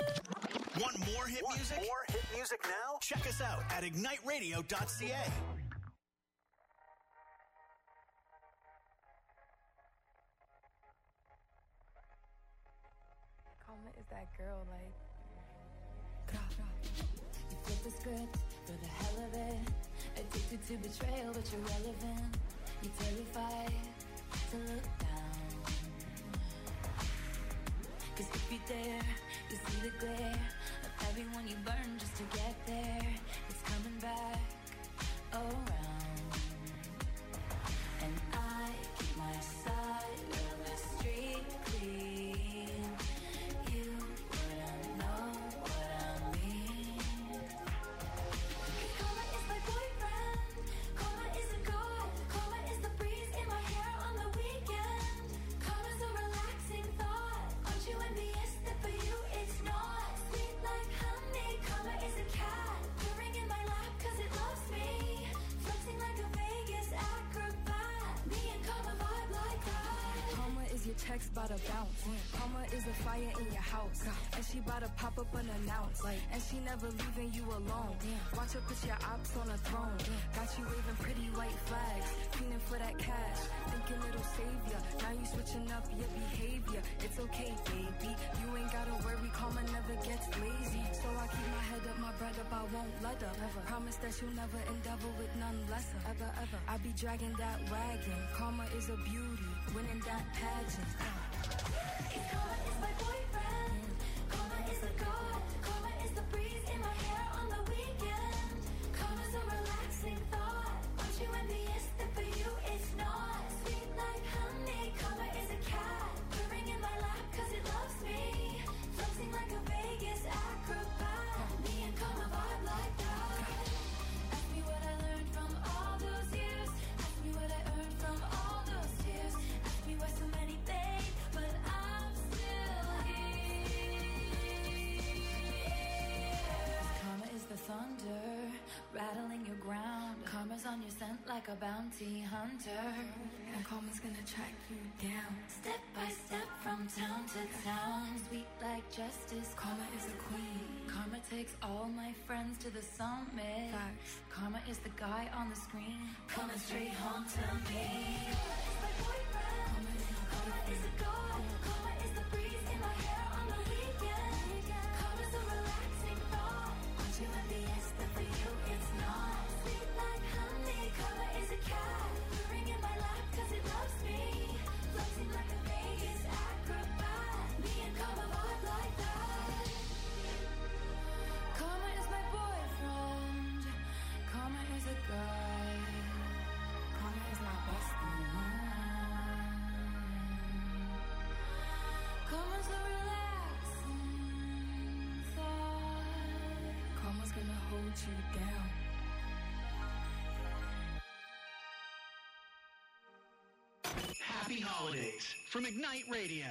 Want more hit music? More hit music now? Check us out at igniteradio.ca. Karma is that girl, like. You flip the script for the hell of it. Addicted to betrayal, but you're relevant. You're terrified to look down. Cause if you dare, you see the glare of everyone you burn just to get there. It's coming back around. And I keep my side of the street clean. You wouldn't know what I mean. Karma is my boyfriend. Karma is a god. Karma is the breeze in my hair on the weekend. Karma's a relaxing thought. Aren't you envious that for you it's not? Sweet like honey. Karma is a cat purring in my lap cause it loves me. Flexing like a Vegas acrobat. Me and Karma vibe like that. Karma is your checks bout to bounce. Karma is a fire in your house. And she bout to pop up unannounced. And she never leaving you alone. Watch her put your ops on a throne. Got you waving pretty white flags. Feeling for that cash. Thinking it'll save ya. Now you switching up your behavior. It's okay, baby. You ain't gotta worry. Karma never gets lazy. So I keep my head up, my bread up. I won't let her. Never. Promise that you'll never endeavor with none lesser. Ever, ever. I be dragging that wagon. Karma is a beauty. Winning that pageant. Karma is my boyfriend. Karma is a god. Karma is the breeze in my hair on the weekend. Karma's a relaxing thought. Aren't you envious that for you it's not? Sweet like honey. Karma is a cat purring in my lap cause it loves me. Flexing like a Vegas acrobat. Me and Karma vibe like that. Ask me what I learned from all those years. Ask me what I earned from all those tears. Ask me why so many days, but I'm still here. Karma is the thunder rattling your ground. Karma's on your scent like a bounty hunter. And karma's gonna track you down. Step by step from town to town. Sweet like justice. Karma is a queen. Karma takes all my friends to the summit. Facts. Karma is the guy on the screen coming straight home to me. Karma is my boyfriend. Karma is a god. Karma is the breeze in my hair on the weekend. Karma's a relaxing thought. Aren't you envious that for you it's not? Sweet like honey. Karma is a cat purring in my lap cause it loves me. Flexing like a Vegas acrobat. Me and Karma vibe like that. Karma is my boyfriend. Karma is a guy. Karma is my bestie. Karma's a relaxing thought. Karma's gonna hold you down. Happy holidays from Ignite Radio.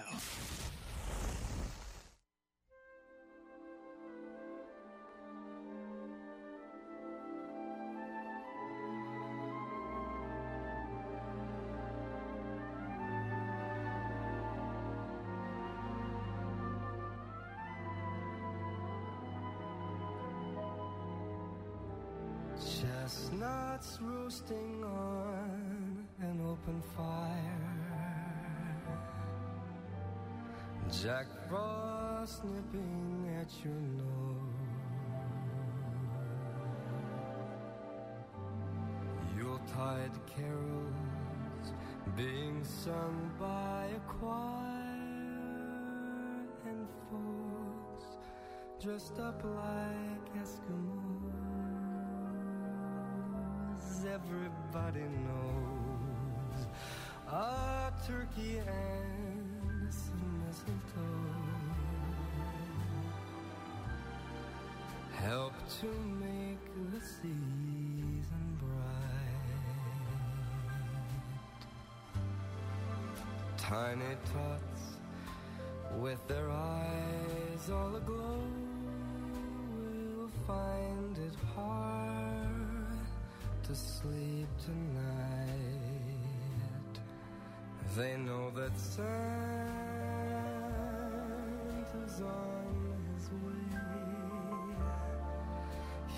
Chestnuts roasting on an open fire. Jack Frost nipping at your nose. Yuletide carols being sung by a choir, and folks dressed up like Eskimos. Everybody knows a turkey and some mistletoe help to make the season bright. Tiny tots with their eyes all aglow will find it hard to sleep tonight. They know that Santa's on his way.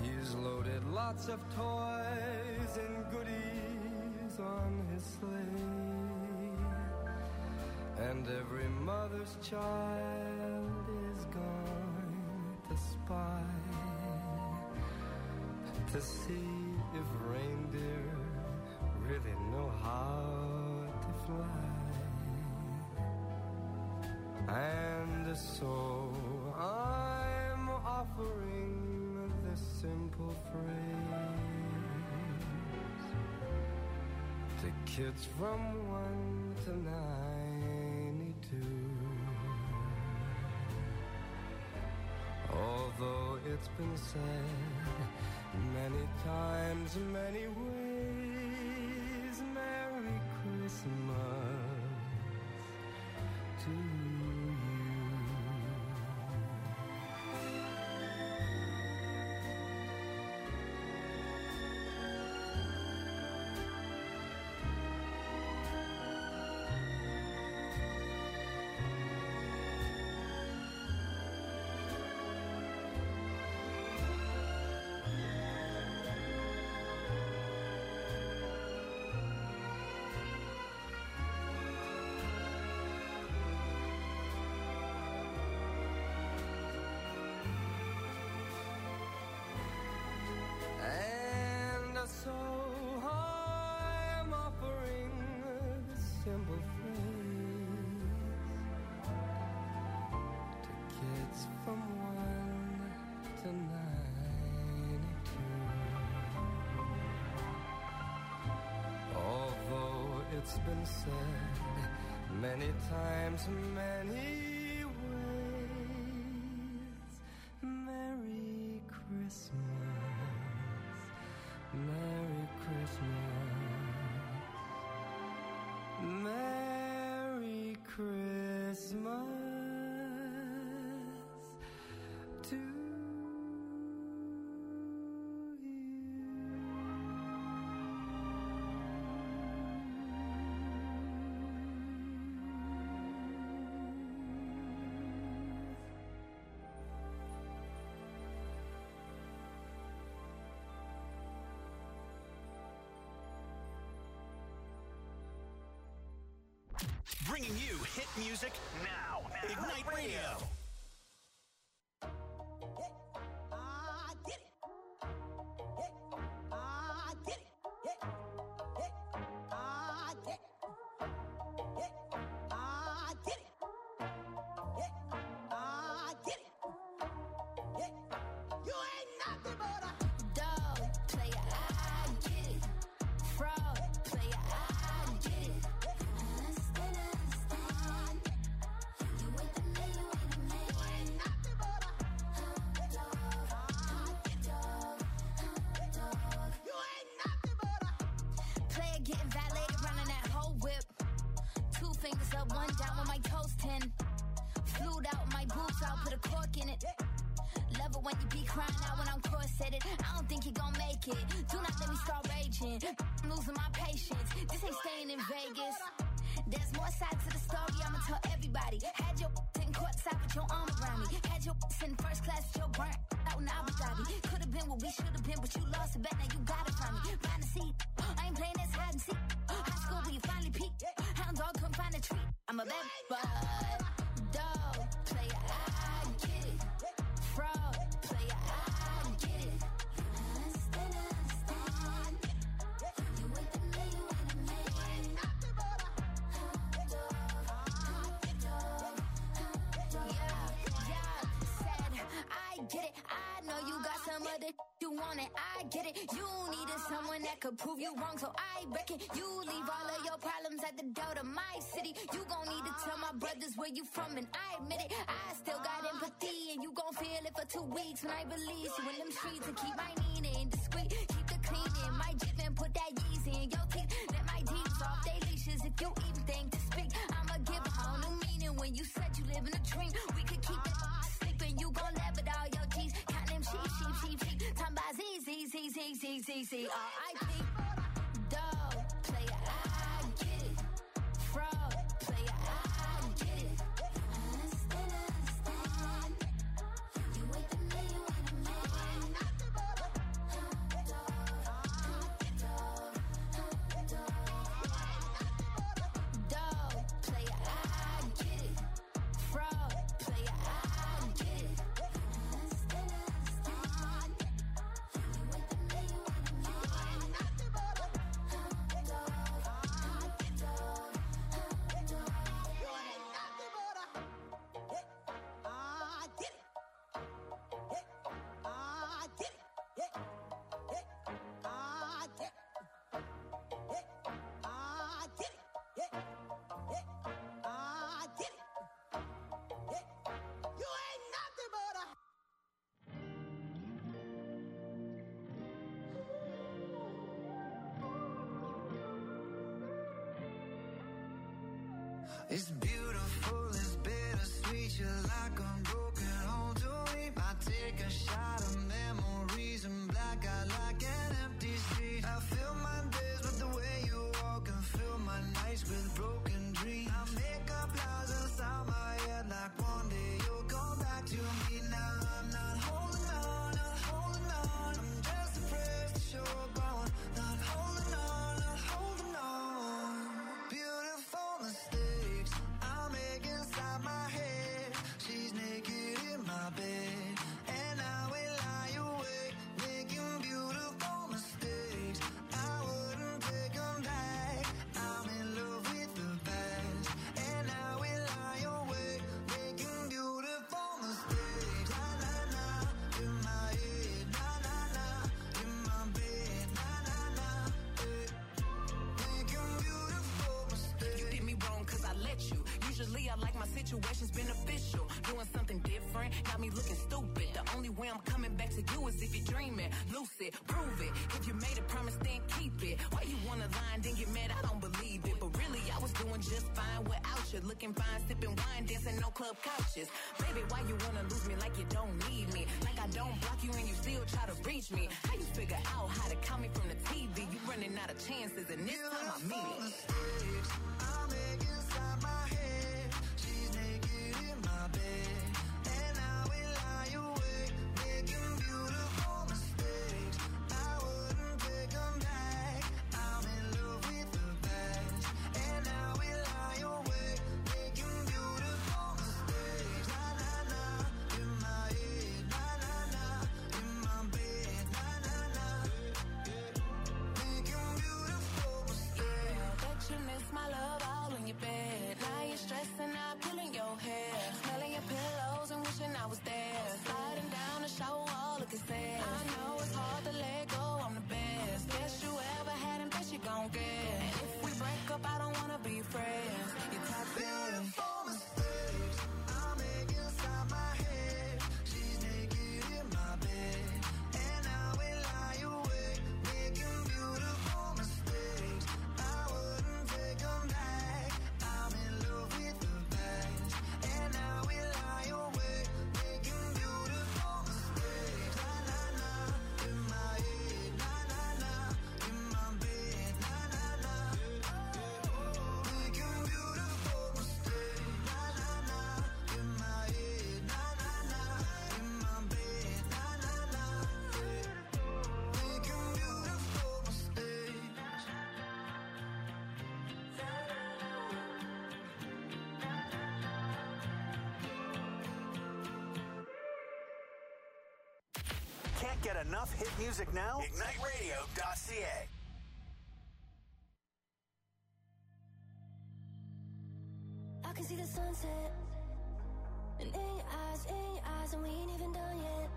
He's loaded lots of toys and goodies on his sleigh, and every mother's child is going to spy to see if reindeer really know how to fly. And so I'm offering this simple phrase to kids from 1 to 92. Although it's been said many times, many ways, Merry Christmas to you. So I'm offering this simple phrase to kids from 1 to 92. Although it's been said many times, many ways, Merry Christmas. Merry Christmas, Merry Christmas to Bringing you hit music now. Ignite Radio. Prove you wrong, so I reckon you leave all of your problems at the door to my city. You gon' need to tell my brothers where you from, and I admit it. I still got empathy, and you gon' feel it for 2 weeks when I release you in them streets and keep my meaning discreet. Keep the cleaning, my jib and put that Yeezy in your teeth. Let my deeds off they leashes if you even think to speak. I'ma give a whole new meaning when you said you live in a dream. We could keep it sleeping, you gon' laugh at all your G's. Count them sheep. Time by Z, R.I.P. Dog, player, I get it. Fraud, player, I get it. Understand. You ain't the man, you ain't a man. It's beautiful, it's bittersweet. You're like a broken home to me. I take a shot of memories and black out like an empty street. I fill my days with the way you walk and fill my nights with broken dreams. I make up lies inside my head like one day you'll come back to me. Now I'm not holding on, not holding on. I'm just afraid to show up on. Not holding on, not holding on. Beautiful mistakes I make inside my head. She's naked in my bed, and I will lie awake, making beautiful mistakes. I wouldn't take them back. I'm in love with the past, and I will lie awake, making beautiful mistakes. Na na na, in my head, na na na, in my bed, na na na, making beautiful mistakes. You did me wrong cause I let you. Usually I like my situations beneficial. Doing something different, got me looking stupid. The only way I'm coming back to you is if you're dreaming. Lucid, prove it. If you made a promise, then keep it. Why you wanna lie and then get mad? I don't believe it. But really, I was doing just fine without you. Looking fine, sipping wine, dancing on club couches. Baby, why you wanna lose me like you don't need me? Like I don't block you and you still try to reach me. How you figure out how to call me from the TV? You running out of chances and this time I mean it. Mistakes I make inside my head. She's naked in my bed, and I will lie awake, making beautiful mistakes. I wouldn't take them back. I'm in love with the past, and I will lie awake, making beautiful mistakes. Na na na, in my head, na na na, in my bed, na na na, making beautiful mistakes. Bet you miss my love all in your bed. Now you're stressing out, pulling your hair, smelling your pillows and wishing I was there. Sliding down the shower wall, looking sad. I know it's hard to let go, I'm the best. Best you ever had and best you gon' get. And if we break up, I don't wanna be friends. You're toxic. Beautiful mistakes I make inside my head. She's naked in my bed, and I will lie awake, making beautiful mistakes. I wouldn't take them back. I'm in love with the past, and I will lie awake, making beautiful mistakes. Na na na, in my head, na na na, in my bed, na na na, making beautiful mistakes. Na na na, in my head, na na na, in my bed, na na na, making beautiful mistakes. Can't get enough hit music now? IgniteRadio.ca. I can see the sunset, and in your eyes, and we ain't even done yet.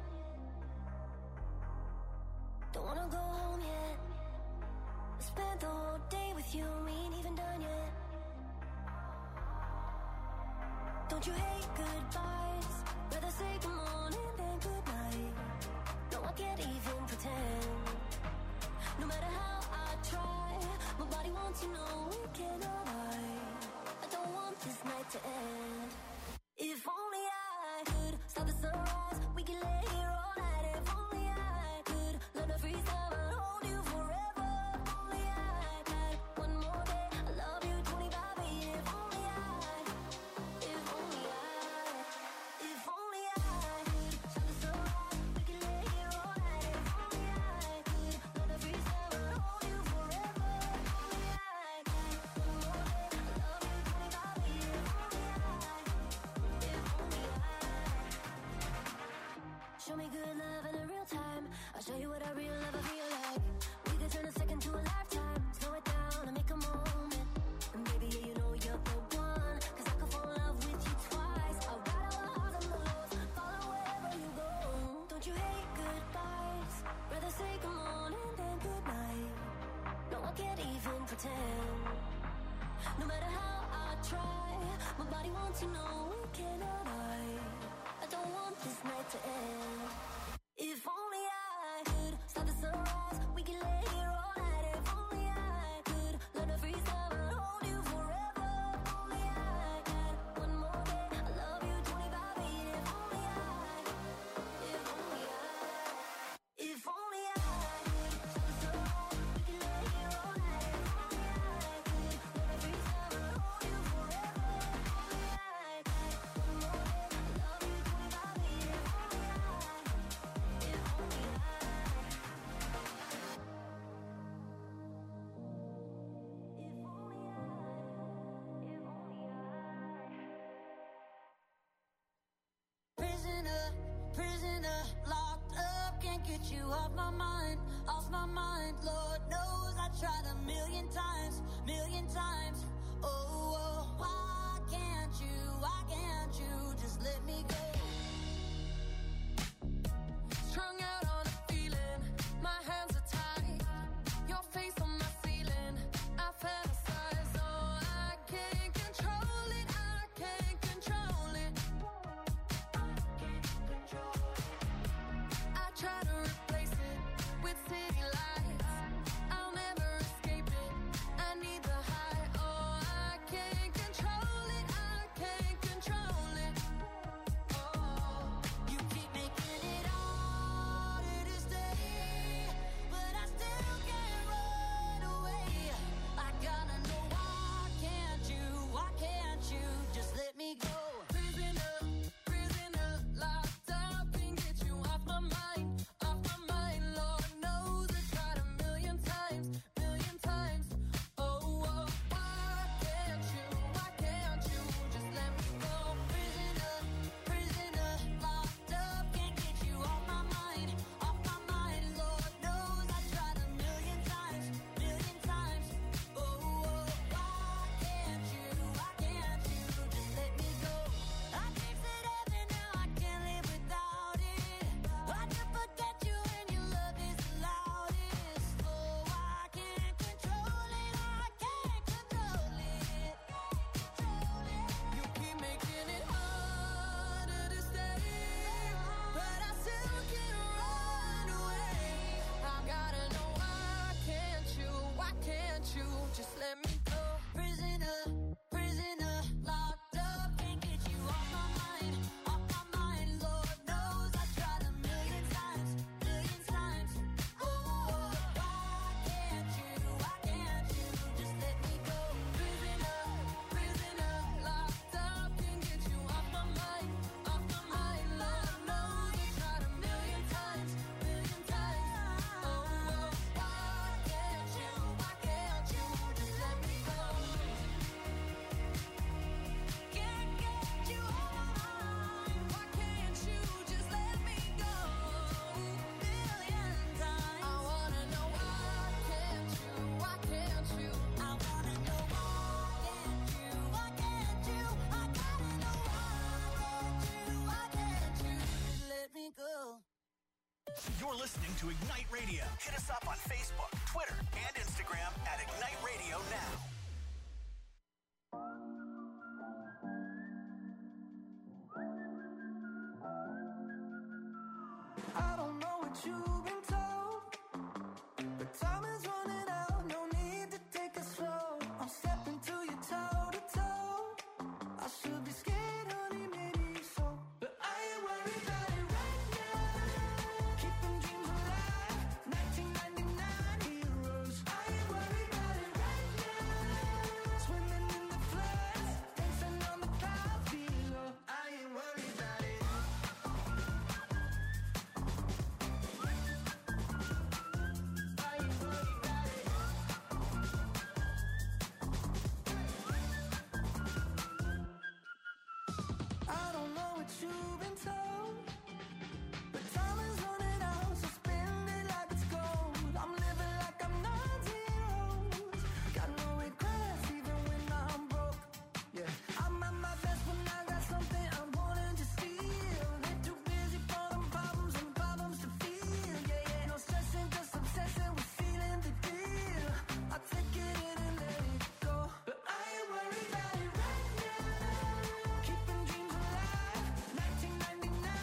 Don't wanna go home yet. I spent the whole day with you, and we ain't even done yet. Don't you hate goodbyes? Rather say good morning than good night. No, I can't even pretend. No matter how I try, my body wants you, know we cannot hide. I don't want this night to end. If only I could stop the sunrise, we can lay here all night. If only I could learn to freeze time and hold you forever. If only I had one more day, I love you 25 a year. If only I could stop the sunrise, we can lay here all night. If only I could learn to freeze time and hold you forever. If only I had one more day, I love you 25 a year. Show me good love in a real time. I'll show you what a real lover feel like. We could turn a second to a lifetime. Slow it down and make a moment. And baby, yeah, you know you're the one. Cause I could fall in love with you twice. I'll ride our highs and lows, follow wherever you go. Don't you hate goodbyes? Rather say good morning than good night. No, I can't even pretend. No matter how I try, my body wants you, know we cannot hide. I don't want this night to end. If only I could stop the sunrise, we can lay here all night. If only I could learn to freeze time and hold you forever. If only I off my mind, Lord knows I tried a million times, oh, why can't you just let me go? Strung out on a feeling, my hands are tied, your face on my ceiling, I fantasize, oh, I can't control it, I try to replace it with city lights, I'll never escape it, I need the high, oh, I can't control it, oh, you keep making it harder to stay, but I still can't run away, I gotta know why can't you just let me go? Prisoner, locked up, can't get you off my mind, Lord knows I tried a million times, oh, why can't you just let me go? Prisoner, locked up, can't get you off my mind, Lord knows I tried a million times, oh, why can't you just let me go? I tasted heaven, now I can't live without it, I can forget you and your love is the loudest, oh, I can't control it, you keep making it harder to stay, but I still can't run away, I gotta know why can't you just let me go? Prisoner, locked up, can't get you off my mind, Lord knows I tried a million times, oh, why can't you just let me go? Prisoner, locked up, can't get you off my mind, Lord knows I tried a million times, oh, why can't you just let me go? Can't get you off my mind, why can't you just let me go? Million times, I wanna know why can't you, I wanna know why can't you, I gotta know why can't you just let me go? You're listening to Ignite Radio. Hit us up on Facebook, Twitter, and Instagram at Ignite Radio Now. I don't know what you've been told, but time is running out, no need to take it slow. I'm stepping to you toe to toe. I should be scared, honey, maybe so, but I ain't worried about it right now. Keeping dreams alive, 1999 heroes. I ain't worried about it right now. Swimming in the floods, dancing on the clouds below. I ain't worried about it. I don't know what you've been told, but time is running out, so spend it like it's gold. I'm living like I'm not zeros. Got no regrets even when I'm broke. Yeah, I'm at my best when I got something I'm wanting to steal. They're too busy for them problems and problems to feel. Yeah, no stressing, just obsessing with feeling the deal. I take it in and let it go, but I ain't worried about it right now. Keeping dreams alive, 1999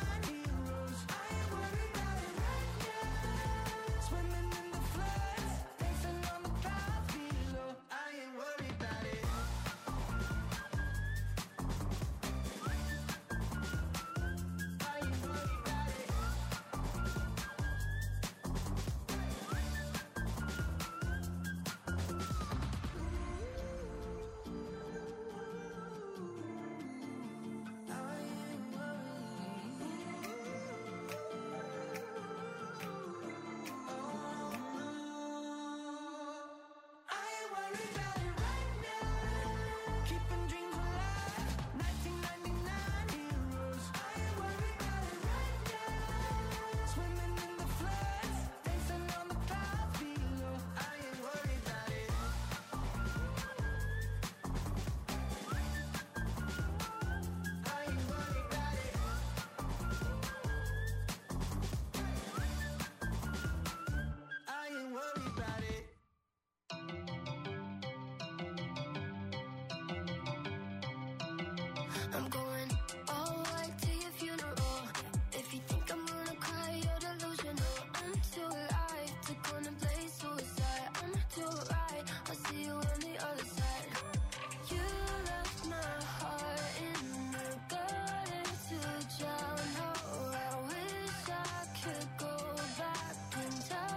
I'm going all white to your funeral. If you think I'm gonna cry, you're delusional. I'm too alive to contemplate suicide. I'm too right, I'll see you on the other side. You left my heart in the gutter to drown. Oh, I wish I could go back in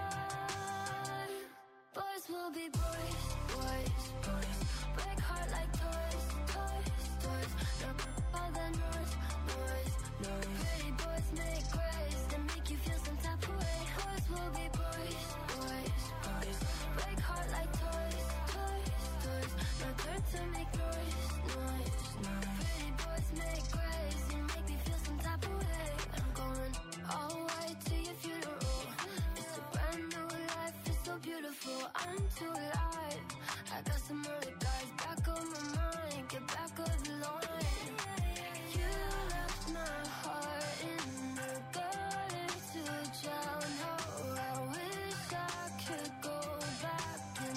time. Boys will be boys, boys, boys. Break heart like toys, toys, toys. Now all the noise, noise, noise. Pretty boys make grace and make you feel some type of way. Boys will be boys, boys, boys. Break heart like toys, toys, toys. Now turn to make noise, noise, noise. Pretty boys make grace and make me feel some type of way. I'm going all white to your funeral. It's a brand new life, it's so beautiful. I'm too alive. I got some other guys back on my mind. Get back on the line. You left my heart in the gutter to drown. Oh, I wish I could go back in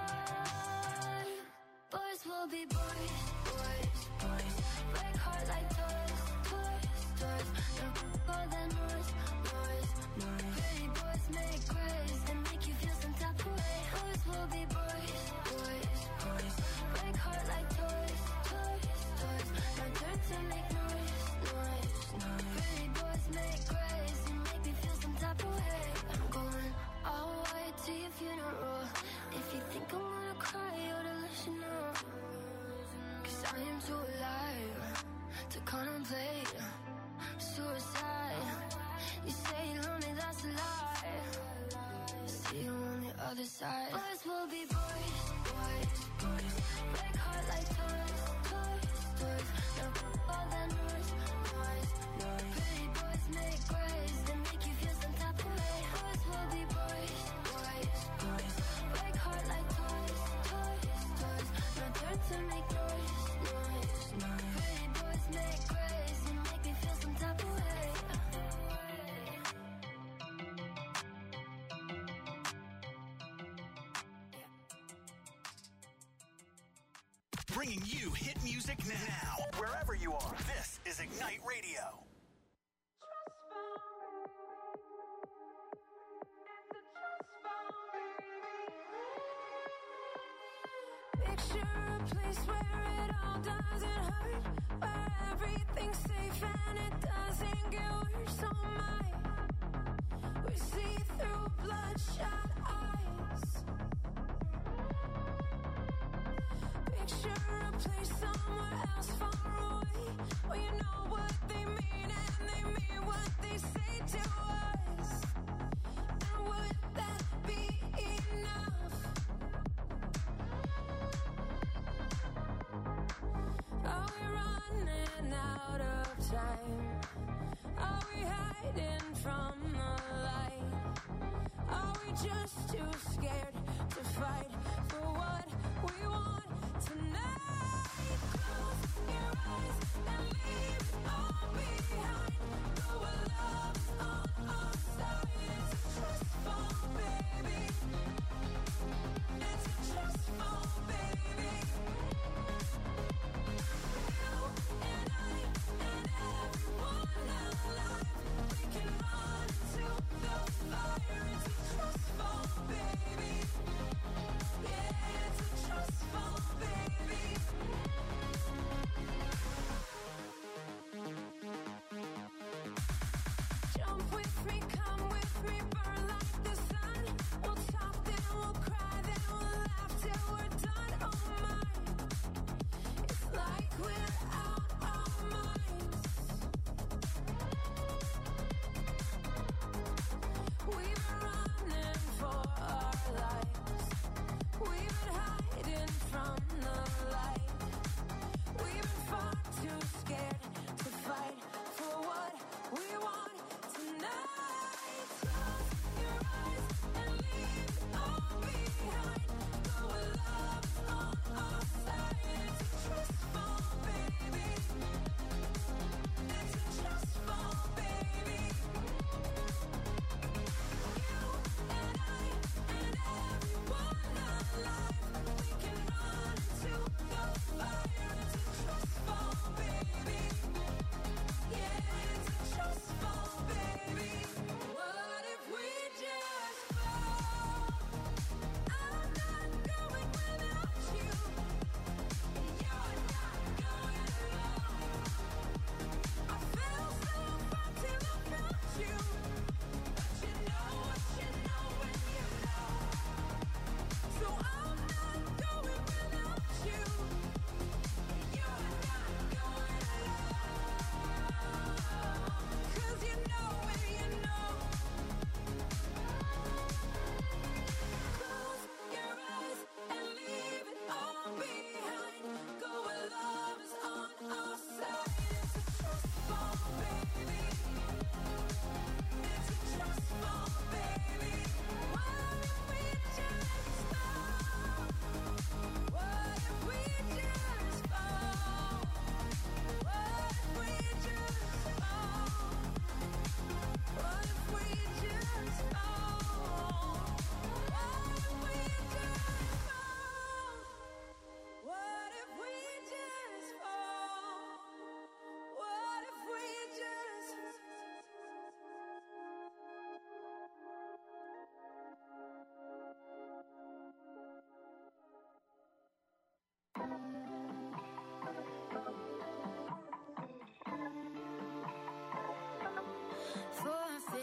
time. Boys will be boys, boys, boys. Break heart like toys, toys, toys. Now all the noise, noise, noise. Pretty boys make grace and make you feel some type of way. Boys will be boys, boys, boys. Break heart like toys, toys, toys. Now turn to make noise, noise, noise. Pretty boys make grace and make me feel some type of way. I'm going all white to your funeral. If you think I'm gonna cry, you ought to listen up. 'Cause I am too alive to contemplate suicide. You say you love me, that's a lie. See you on the other side. Boys will be boys, boys, boys. Break heart like toys, toys, toys. Now all that noise, noise, noise. Pretty boys make grace and make you feel some type of way. Boys will be boys, boys, boys. Break heart like toys, toys, toys. Now turn to make noise, noise, noise. Pretty boys make grace and make me feel some type of way. Bringing you hit music now. Wherever you are, this is Ignite Radio. Picture a place where it all doesn't hurt, where everything's safe and it doesn't get worse. Oh my, we see through bloodshot eyes. Picture a place somewhere else far away, where you know what they mean and they mean what they say to us. And would that be enough? Are we running out of time? Are we hiding from the light? Are we just too scared to fight for what we want tonight? Close your eyes and leave it all behind. Know our love's on our side. It's a trust fall, baby. It's a trust fall, baby. You and I and everyone alive, we can run to the fire. It's a trust fall, baby. Yeah, it's a trust fall, baby.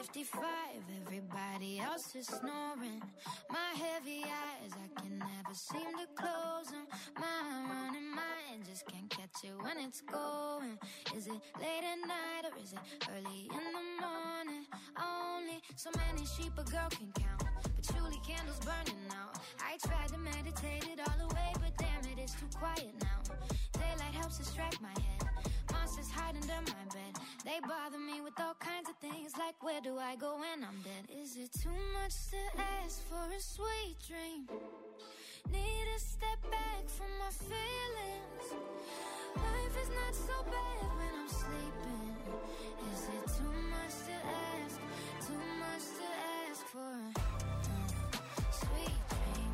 55, everybody else is snoring. My heavy eyes, I can never seem to close them. My running mind just can't catch it when it's going. Is it late at night or is it early in the morning? Only so many sheep a girl can count, patchouli candles burning out. I tried to meditate it all away, but damn it, it's too quiet now. Daylight helps distract my head. Monsters hide under my bed. They bother me with all kinds of things, like where do I go when I'm dead? Is it too much to ask for a sweet dream? Need to step back from my feelings. Life is not so bad when I'm sleeping. Is it too much to ask? Too much to ask for a sweet dream?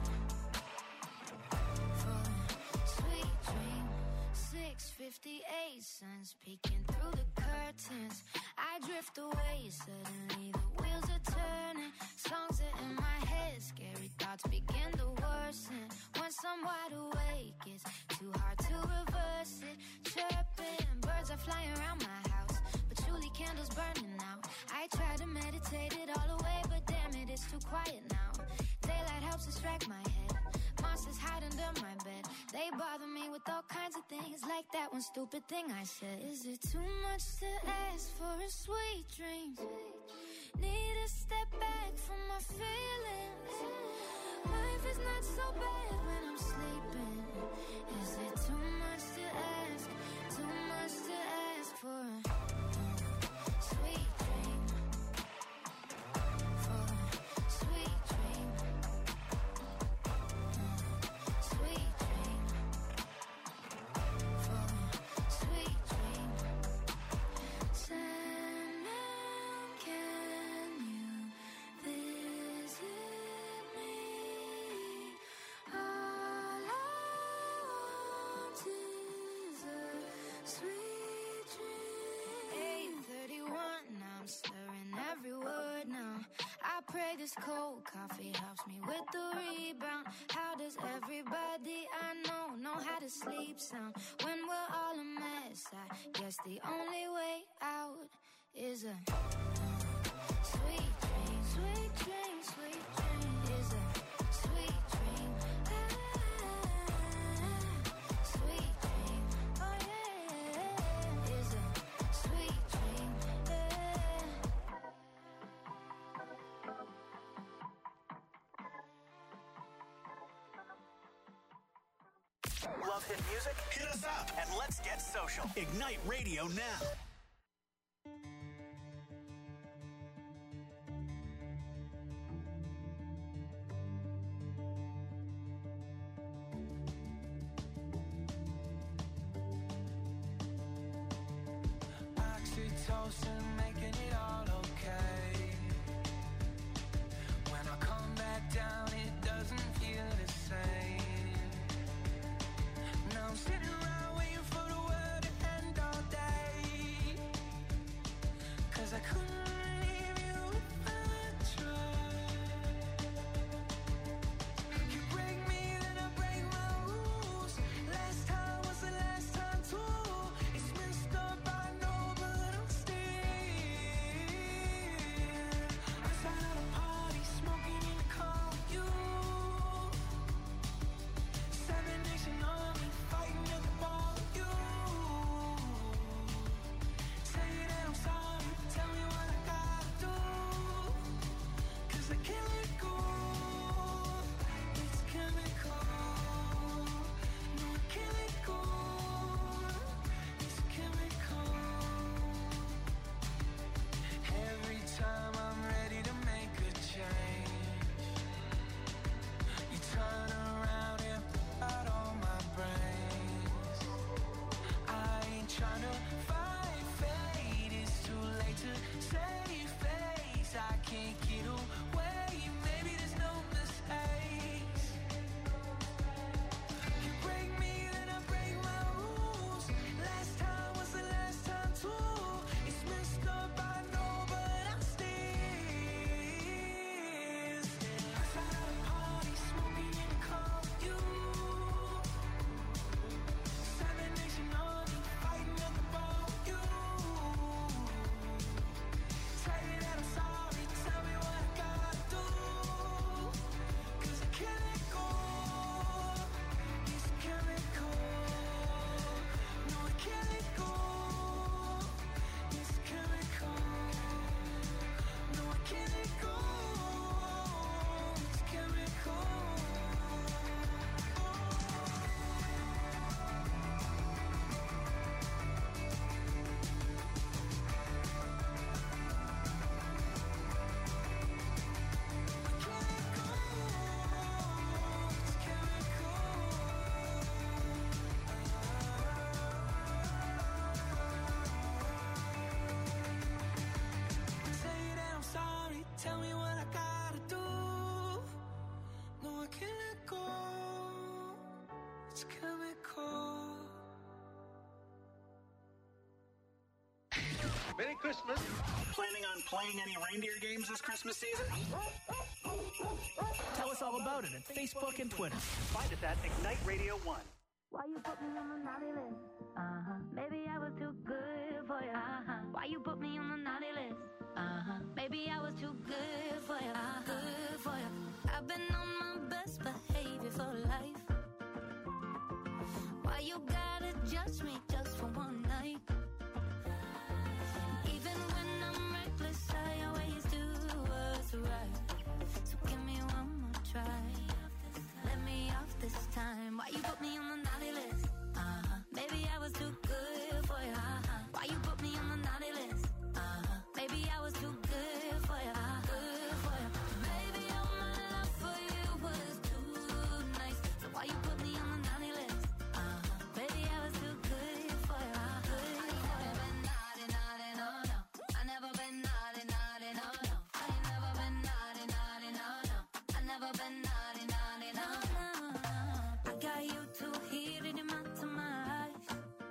For a sweet dream. 6:58, sun's peeking through the curtains. I drift away, suddenly the wheels are turning. Songs are in my head, scary thoughts begin to worsen. Once I'm wide awake, it's too hard to reverse it. Chirping, birds are flying around my house, patchouli candles burning out. I try to meditate it all away, but damn it, it's too quiet now. Daylight helps distract my head. Monsters hide under my bed. They bother me with all kinds of things, like that one stupid thing I said. Is it too much to ask for a sweet dream? Need to step back from my feelings. Life is not so bad when I'm sleeping. Is it too much to ask? Too much to ask for a sweet dream? For a sweet dream. Sweet dream. For a sweet dream. Sandman, can you visit me? All I want is a sweet dream. 8:31, now I'm slurring every word now. I pray this cold coffee helps me with the rebound. How does everybody I know how to sleep sound when we're all a mess? I guess the only way out is a sweet dream, sweet dream, sweet dream. Is a sweet dream. Sweet dream. Oh yeah. Is a sweet dream. Love hit music? Hit us up and let's get social. Ignite Radio now. Oxytocin, making it all okay. When I come back down, it doesn't feel the same. Now I'm sitting around waiting for the world to end all day. 'Cause I couldn't leave you if I tried. You break me, then I break my rules. Last time was the last time too. It's messed up, I know, but I'm staying. Merry Christmas. Planning on playing any reindeer games this Christmas season? Tell us all about it at Facebook and Twitter. Find us at Ignite Radio 1. Why you put me on the naughty list? Maybe I was too good for you. Why you put me on the naughty list? Maybe I was too good for you. Good for you. I've been on my best behavior for life. Why you gotta judge me just for one night? Even when I'm reckless, I always do what's right. So give me one more try. Let me off this time. Why you put me on the naughty list? Maybe I was too good for you. Why you put me on the naughty list? Maybe I was too good for you. Good for you. Maybe all my love for you was too nice. So why you put me on the naughty list? Maybe I was too good for you. Good for you. I never been naughty, naughty, no, no. I never been naughty, naughty, no, no. I ain't never been naughty, naughty, no, no. I never been naughty, naughty, no, no. I got you too heated in my eyes.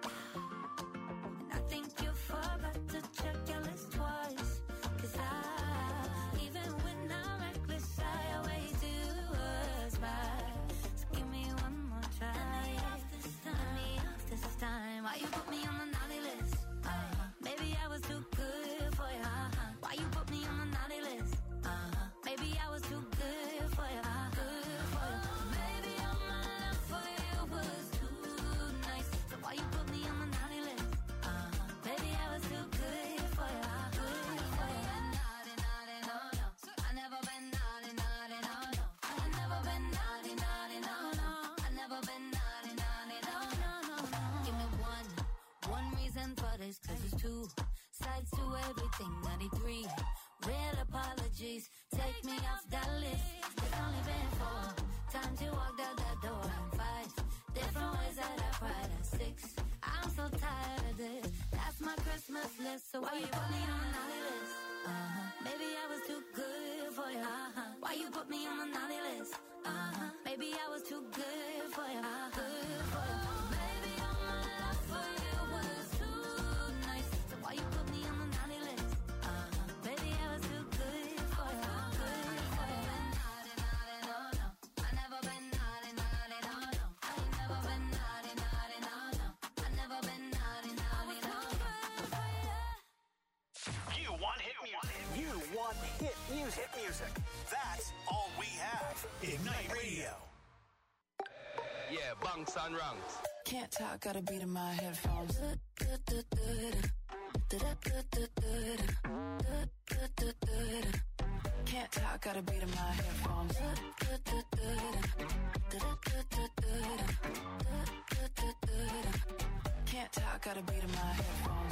And I think you forgot to check your list twice. 'Cause even when I'm reckless, I always do what's right. So give me one more try. Let me off this time. Why you put me on the naughty list? Maybe I was too good for you. Why you put me on the naughty list? Maybe I was too good for you. Good for you. Maybe all my love for you was too nice. So why you put me on the naughty list? Maybe I was too good for you. Good for you. Naughty, naughty, no, no. I never been naughty, naughty, no, no. I never been naughty, naughty, no, no. I never been naughty, naughty, no, no, no, no. Give me one reason for this, 'cause it's two sides to everything. 93 real apologies. Take me off that list. It's only been 4 times you walked out that door, and 5 different ways that I cried, and 6 I'm so tired of this. That's my Christmas list. So why you put me on the naughty list? Maybe I was too good for you. Why you put me on the naughty list? Maybe I was too good for you. Good for you. Maybe all my love for you was too nice. So why you put me on the naughty list? Maybe I was too good for you. Good for you. Naughty, naughty, no, no. I never been naughty, naughty, no, no. I ain't never been naughty, naughty, no, no. I never been naughty, naughty, no, no. You want hit music. You want hit music. Hit music. That's all we have. Ignite Radio. Yeah, bunks and ranks. Can't talk, got a beat in my headphones. Can't talk, got a beat in my headphones. Can't talk, got a beat in my headphones.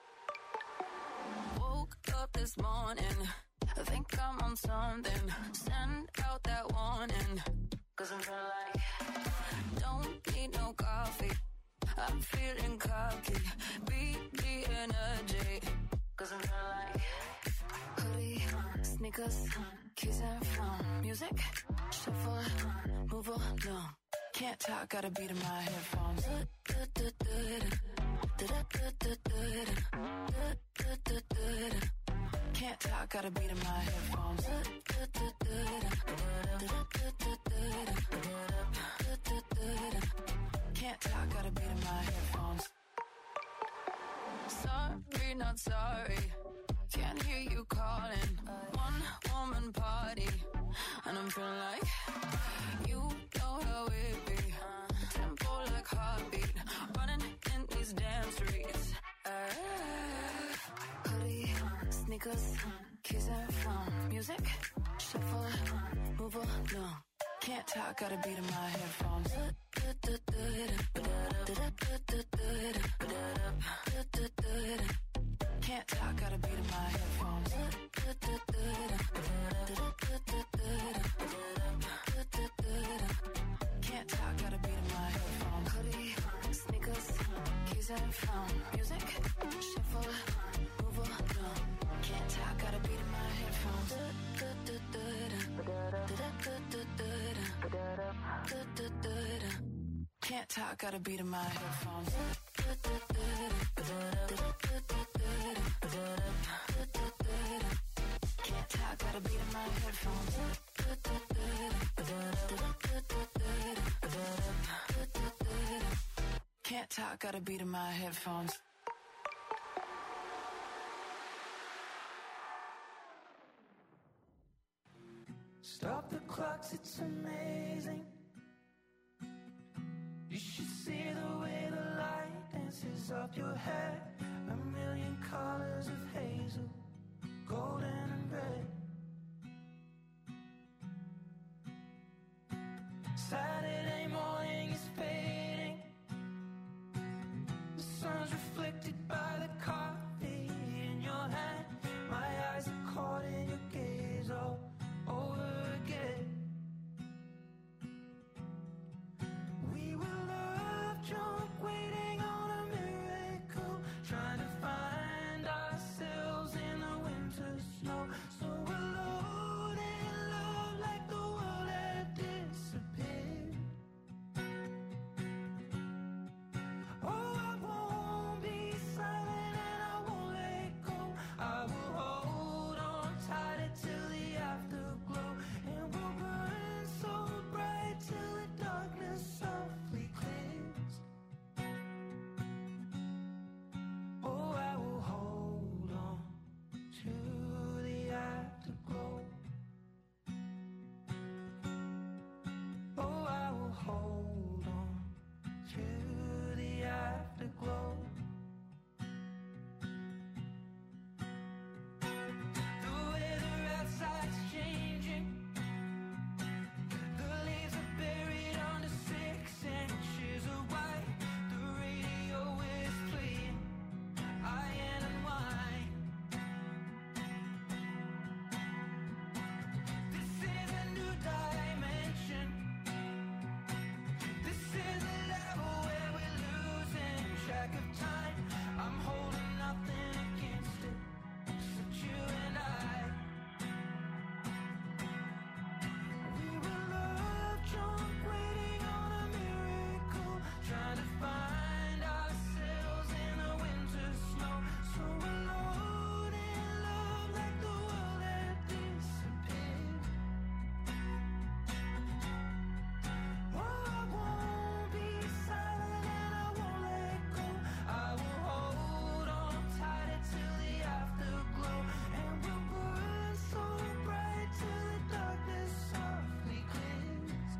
Woke up this morning, I think I'm on something. Send out that warning, 'cause I'm feeling like don't need no coffee. I'm feeling cocky. Beat the energy, 'cause I'm feeling like hoodie, sneakers, keys and phone. Music, shuffle, move along. Can't talk, got a beat in my headphones. Can't talk, got a beat in my headphones. Can't talk, got a beat in my headphones. Sorry, not sorry. Can't hear you calling. One woman party, and I'm feeling like you know how it be. Tempo like heartbeat, running in these damn streets. Hoodie, sneakers, keys and phone. Music, shuffle, move along. Can't talk, got a beat in my headphones. Can't talk, got a beat in my headphones. Can't talk, got a beat in my headphones. Hoodie, sneakers, keys and phone. Music, shuffle, move along. Can't talk, got a beat in my headphones. Can't talk, got a beat in my headphones. my headphones. Can't talk, gotta beat in my headphones. Stop the clocks, it's amazing. You should see the way the light dances up your hair. A million colors of hazel, golden and red. Saturday morning is fading. The sun's reflected by the coffee in your hand. My eyes are caught in your gaze all over again. We were love drunk, waiting on a miracle, trying to find ourselves in the winter snow. So alone in love, like the world had disappeared. Oh, I won't be silent and I won't let go. I will hold on tighter till the afterglow, and we'll burn so bright till the darkness softly clears. Oh, I will hold on to the afterglow. Oh, I will hold on to the afterglow. The weather outside's changing. The leaves are buried under 6 inches of white. The radio is playing Iron and Wine. This is a new dimension. This is a level where we're losing track of time. I'm holding nothing against it, except you and I. We were love drunk, waiting on a miracle, trying to find ourselves in the winter snow. So alone in love, like the world had disappeared. Oh, I won't be silent and I won't let go. I will hold on tighter till the afterglow, and we'll burn so bright till the darkness softly clears.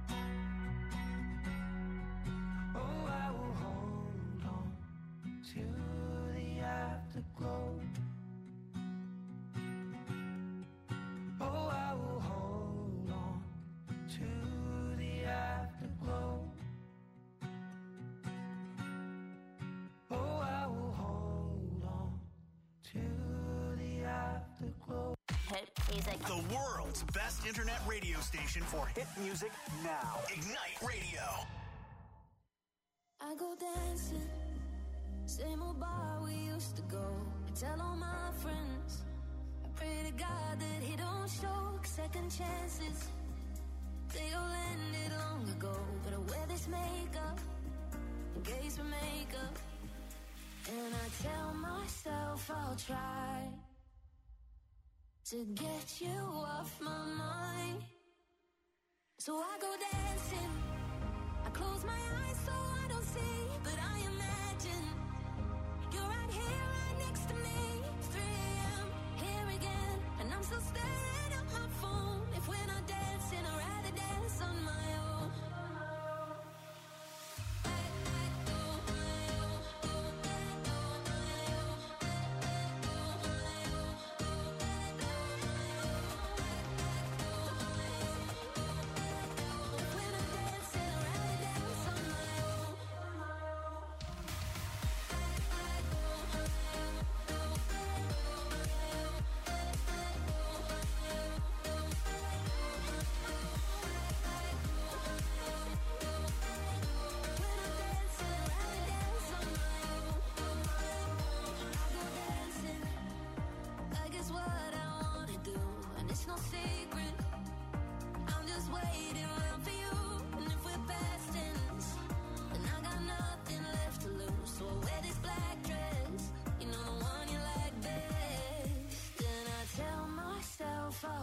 Oh, I will hold on to the afterglow. Oh, I will hold on to the afterglow. Oh, I will hold on to the afterglow. The world's best internet radio station for hit music now. Ignite Radio. I go dancing, same old bar we used to go. I tell all my friends, I pray to God that he don't show second chances. They all ended long ago, but I wear this makeup in case we make up. And I tell myself I'll try to get you off my mind. So I go dancing, I close my eyes so I don't see, but I imagine you're right here, right next to me. 3 a.m., here again, and I'm still staring at my phone. If we're not dancing, I'd rather dance on my own.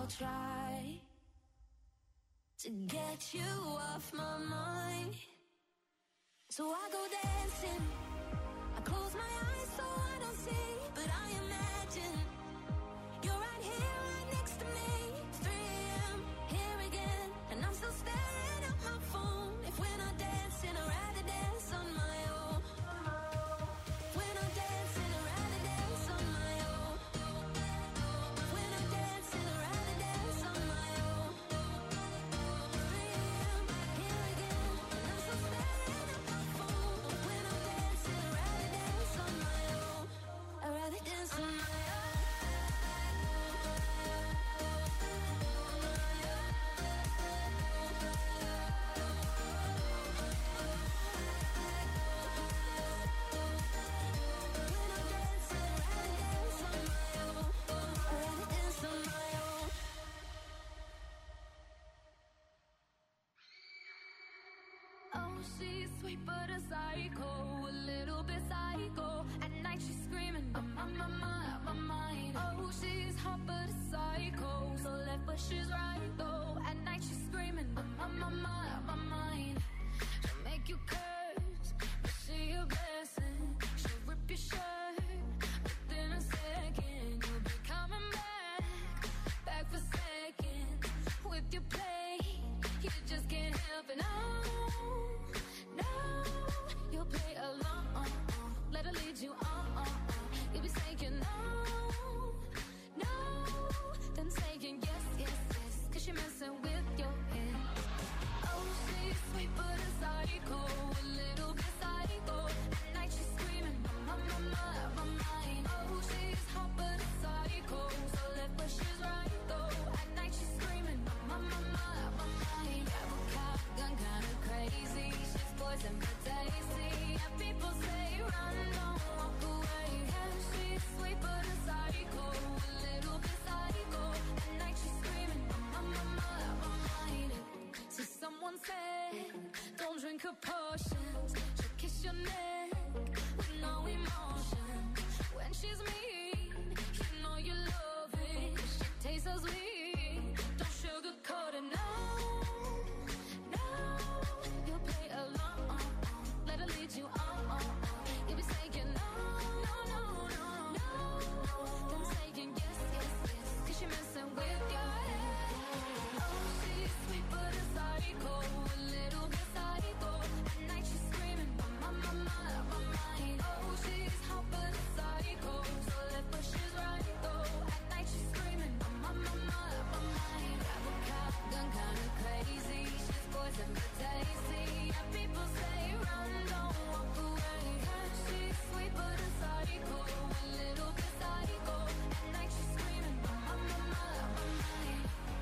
I'll try to get you off my mind. So I go dancing, I close my eyes so I don't see, but I imagine you're right here, right next to me. 3 a.m., here again, and I'm still staring at my phone. If we're not dancing, I'd rather dance on my own. If we're not dancing, I'd rather dance on my own. If we're not dancing, I'd rather dance on my own. 3 a.m., here again, and I'm still staring at my phone. If we're not dancing, I'd rather dance on my own. I'd rather dance on my own. Oh, she's sweet but a psycho, a little bit psycho. At night she's screaming, I'm on my mind. Oh, she's hot but a psycho, so left but she's right though. At night she's screaming, I'm on my mind. She'll make you curse, but she a blessing. She'll rip your shirt within a second. You'll be coming back for seconds with your play. You just can't help it, no. You'll play along, let her lead you on. You'll be saying no, then saying yes, 'cause you're messing with your head. Oh, she's sweet but a psycho, a little bit psycho. At night she's screaming, my mind. Oh, she's hot but a psycho, so left but she's right though. At night she's screaming, my mind. Grab a cop, gun kinda crazy. She's poison but tasty. And people say run, don't walk away. Yeah, she's sweet but a psycho, a little bit psycho. At night she's screaming, my mind. So someone said, don't drink her potions. She'll kiss your neck with no emotion. When she's mean, you know you love it. She tastes so sweet, don't sugarcoat it, no. You'll play along, let her lead you on. You'll be saying no, then saying yes, 'cause you're messing with your head. Oh, she's sweet but a psycho, a little bit psycho. At night she's screaming, my mind. Oh, she's hot but a psycho, so left but she's right though. At night she's screaming, my mind. Grab a cop, gun kinda crazy. She's poison but tasty. And people say run, don't walk away. Yeah, she's sweet but a psycho, a little bit psycho. At night she's screaming, my mind.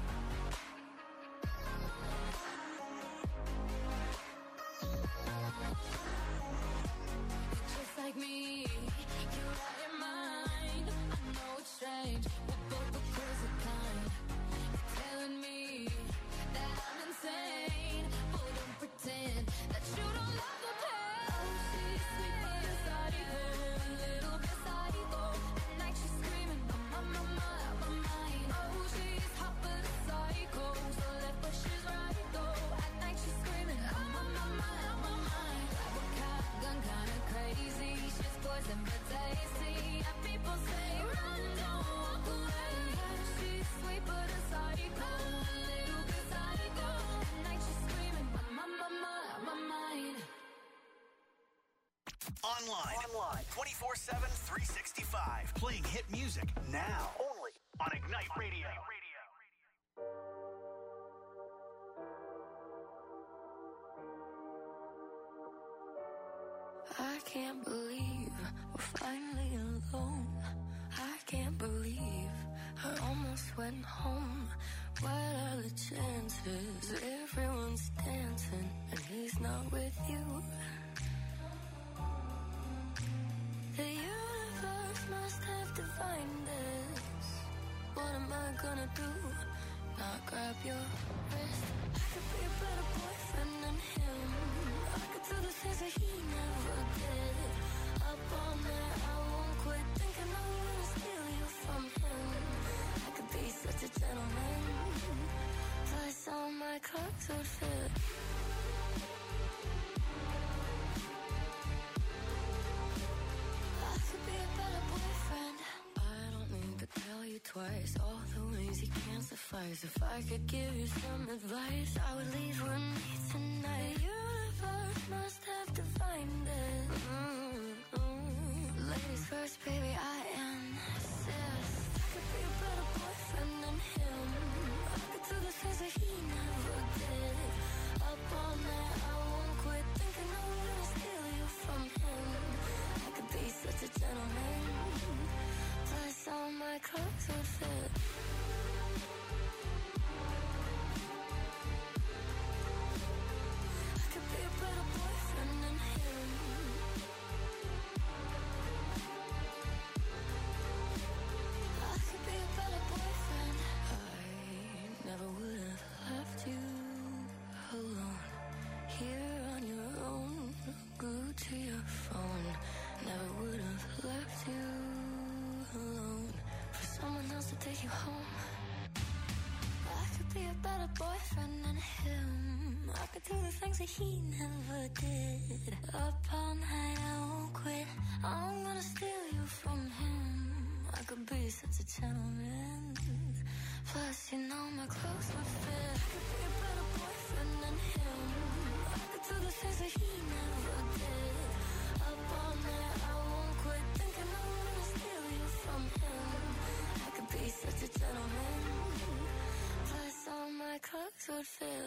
Just like me, you're out your mind. I know it's strange, we're both the crazy kind. You're telling me that I'm insane, but don't pretend that you don't love the pain. Oh, she's sweet but a psycho, a little bit psycho. At night she's screaming, my mind. Oh, she's hot but a psycho, so left but she's right though. At night she's screaming, my mind. Grab a cop, gun kinda crazy. She's poison but tasty. And people say run, don't walk away. She's sweet but a psycho, a little bit psycho. At night she's screaming, my mind. Online 24/7, 365. Playing hit music now. Only on Ignite Radio. I can't believe we're finally alone. I can't believe I almost went home. What are the chances? Everyone's dancing and he's not with you. The universe must have divined us. What am I gonna do? Not grab your wrist. I could be a better boyfriend than him. I could do the things that he never did. Up all night, I won't quit thinking I wanna steal you from him. I could be such a gentleman. clothes would fit. I could be a better boyfriend. I don't need to tell you twice all the ways you can't suffice. If I could give you some advice, I would leave with me tonight. The universe must have divined it. Ladies first, baby, I insist. I could be a better boyfriend than him. I could do the things that he never did. Up all night, I won't quit thinking I'm gonna steal you from him. I could be such a gentleman. Plus all my clothes would fit. I could be a better boyfriend than him. I could be a better boyfriend. I never would have left you alone. Here on your own, glued to your phone. Never would have left you alone for someone else to take you home. I could be a better boyfriend than him. I could do the things that he never did. Up all night, I won't quit. I'm gonna steal you from him. I could be such a gentleman. Plus, you know my clothes would fit. I could be a better boyfriend than him. I could do the things that he never did. Up all night, I won't quit thinking I'm gonna steal you from him. I could be such a gentleman. Plus, all my clothes would fit.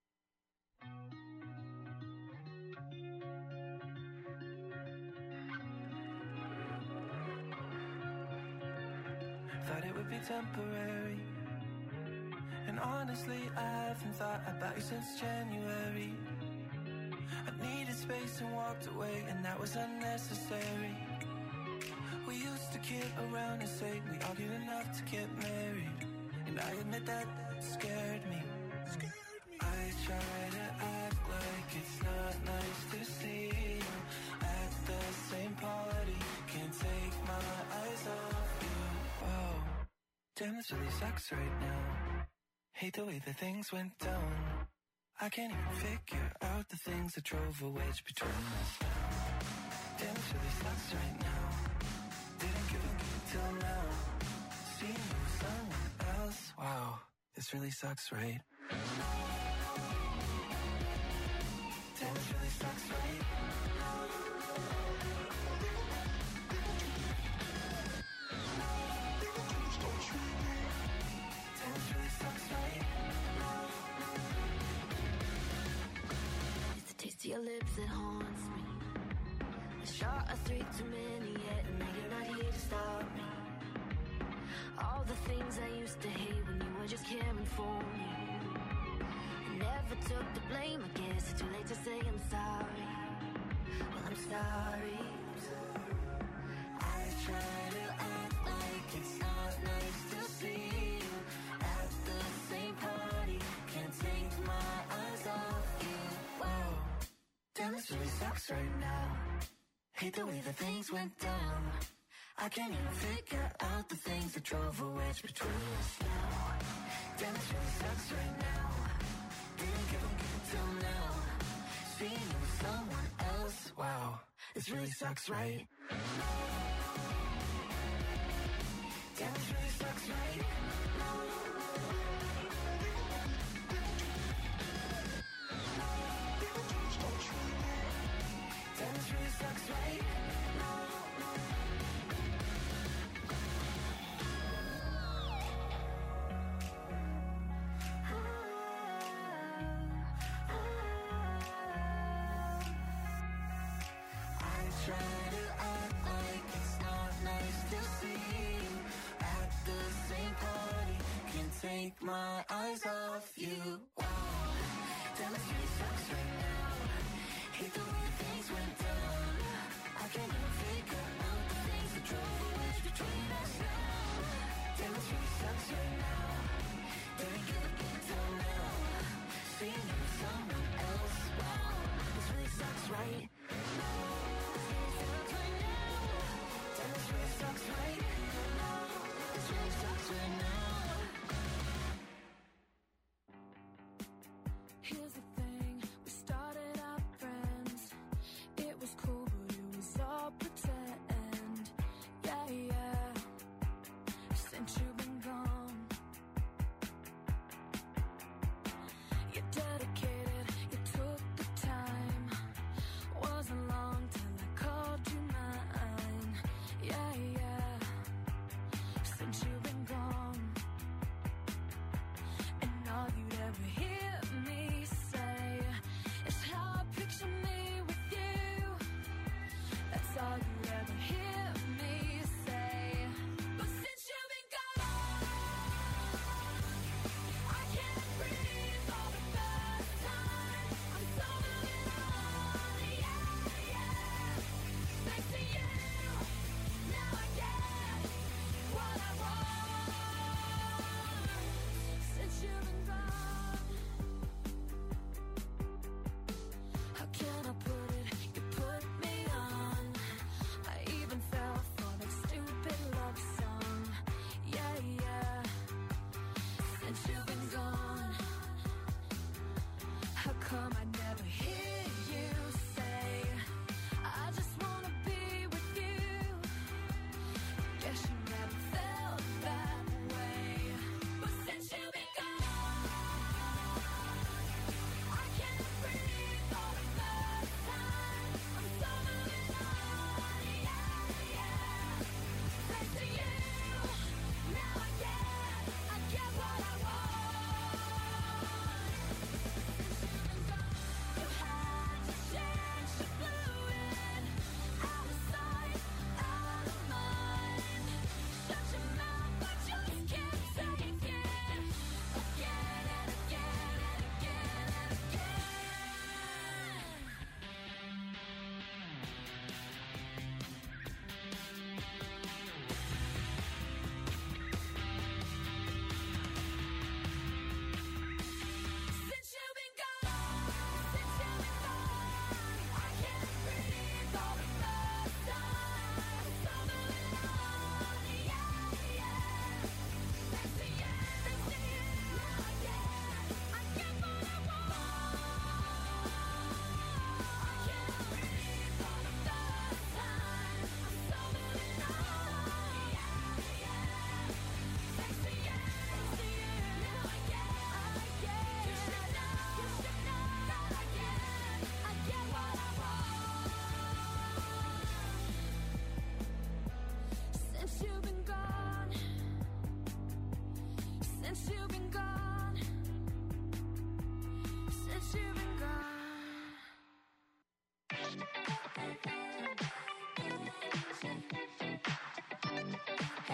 Thought it would be temporary, and honestly I haven't thought about you since January. I needed space and walked away, and that was unnecessary. We used to kid around and say we argued enough to get married, and I admit that scared me. I try to act like it's not nice to see you at the same party. Can't take my eyes off you. Whoa, damn, this really sucks right now. Hate the way that things went down. I can't even figure out the things that drove a wedge between us now. Damn, this really sucks right now. Didn't give a good till now. Seeing you with someone else. Wow, this really sucks, right? Damn, this really sucks, right? Damn, this really sucks, right? It's the taste of your lips that haunts me. A shot of 3 too many yet, and now you're not here to stop me. All the things I used to hate when you were just caring for me. I never took the blame, I guess it's too late to say I'm sorry. Well, I'm sorry. I try to act like it's not nice to see you at the same party. Can't take my eyes off you. Whoa, damn, this really sucks right now. Hate the way that things went down. I can't even figure out the things that drove a wedge between us now. Damn, this really sucks right now. Didn't give a good till now. Seeing you with someone else. Wow, this really sucks, right? Damn, this really sucks, right? Damn, this really sucks, right? Try to act like it's not nice to see you at the same party. Can't take my eyes off you. Wow, damn, it really sucks right now. Hate the way things went down. I can't even figure out the things that drove a wedge between us now. Damn, it really sucks right now. Didn't give a good till now. Seeing you with someone else. Wow, this really sucks, right?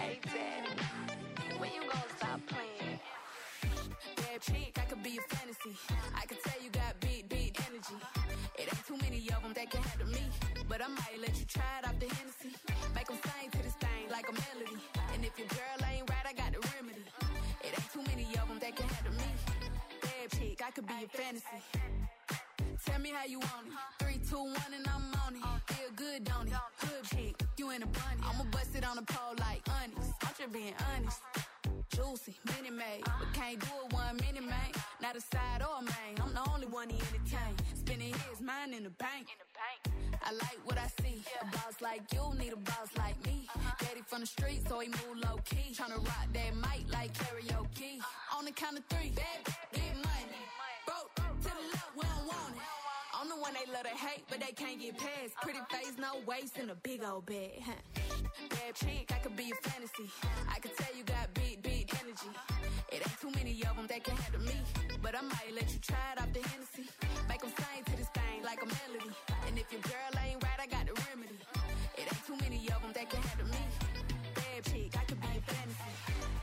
Hey, Daddy, when you gonna stop playing? Bad chick, I could be a fantasy. I could tell you got big energy. It ain't too many of them that can handle me. But I might let you try it off the Hennessy. Make them sing to this thing like a melody. And if your girl ain't right, I got the remedy. It ain't too many of them that can handle me. Bad chick, I could be a fantasy. Tell me how you want it. 3, 2, 1 and I'm on it. Feel good, don't it? Hood chick, you in a bunny. I'ma bust it on the pole like honest. I'm just being honest. Juicy, mini made, but can't do it 1 minute, man. Not a side or a main. I'm the only one he entertain. Spending his mind in the bank. I like what I see. A boss like you need a boss like me. Daddy from the street, so he move low key. Tryna rock that mic like karaoke. On the count of 3, bad, get money. Broke to the left, we don't want it. I'm the one they love to hate, but they can't get past. Pretty face, no waist, and a big old bag. Bad chick, I could be a fantasy. I could tell you got big energy. It ain't too many of them that can handle me. But I might let you try it off the Hennessy. Make them sing to this thing like a melody. And if your girl ain't right, I got the remedy. It ain't too many of them that can handle me. Bad chick, I could be a fantasy.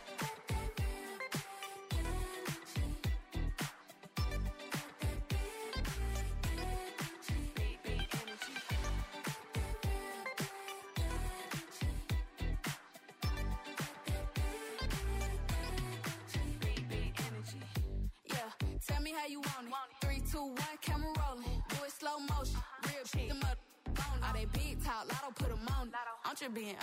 Tell me how you want it. 3, 2, 1, camera rolling. Do it slow motion. Real chick, them up on it. All they big talk, lotto put them on it. I'm just being